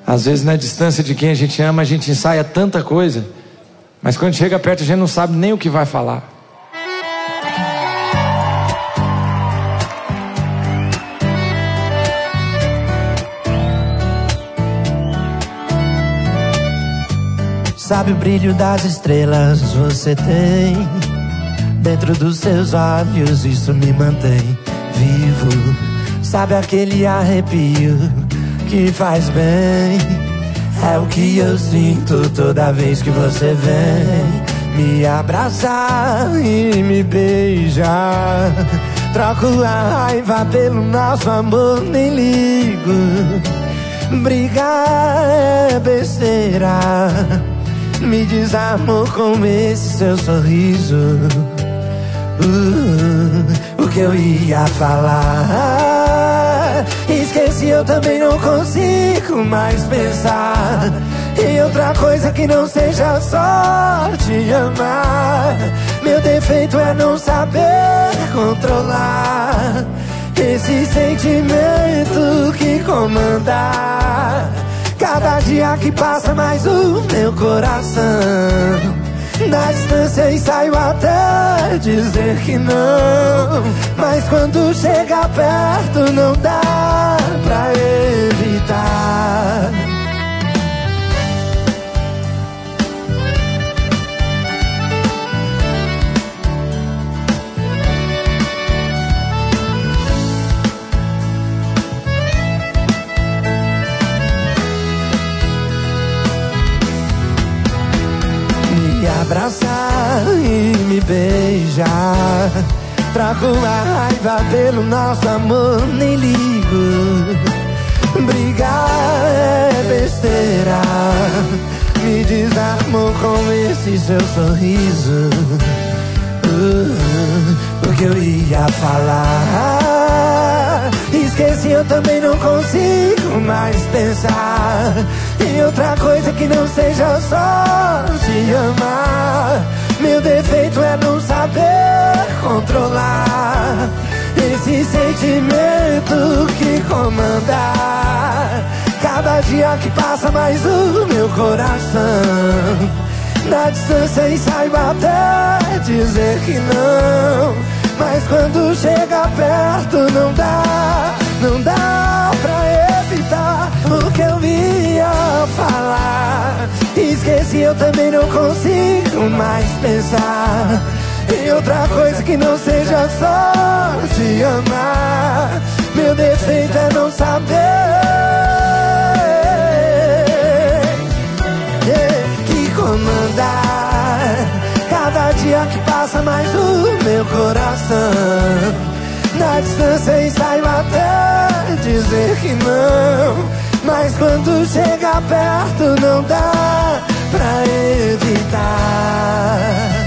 Às vezes na distância de quem a gente ama, a gente ensaia tanta coisa, mas quando chega perto a gente não sabe nem o que vai falar. Sabe o brilho das estrelas você tem dentro dos seus olhos, isso me mantém vivo. Sabe aquele arrepio que faz bem? É o que eu sinto toda vez que você vem me abraçar e me beijar. Troco a raiva pelo nosso amor, nem ligo. Brigar é besteira. Me desarmou com esse seu sorriso. O que eu ia falar esqueci, eu também não consigo mais pensar em outra coisa que não seja só te amar. Meu defeito é não saber controlar esse sentimento que comanda. Cada dia que passa mais o meu coração na distância e saio até dizer que não, mas quando chega perto não dá pra evitar. Abraçar e me beijar. Troco a raiva pelo nosso amor, nem ligo. Brigar é besteira. Me desarmou com esse seu sorriso. O que eu ia falar esqueci, eu também não consigo mais pensar em outra coisa que não seja só te amar. Meu defeito é não saber controlar esse sentimento que comanda. Cada dia que passa mais o meu coração na distância e saio até dizer que não, mas quando chega perto não dá pra evitar o que eu ia falar. Esqueci, eu também não consigo mais pensar em outra coisa que não seja só te amar. Meu defeito é não saber que comandar. Cada dia que passa mais o meu coração na distância e saio até dizer que não, mas quando chega perto não dá pra evitar.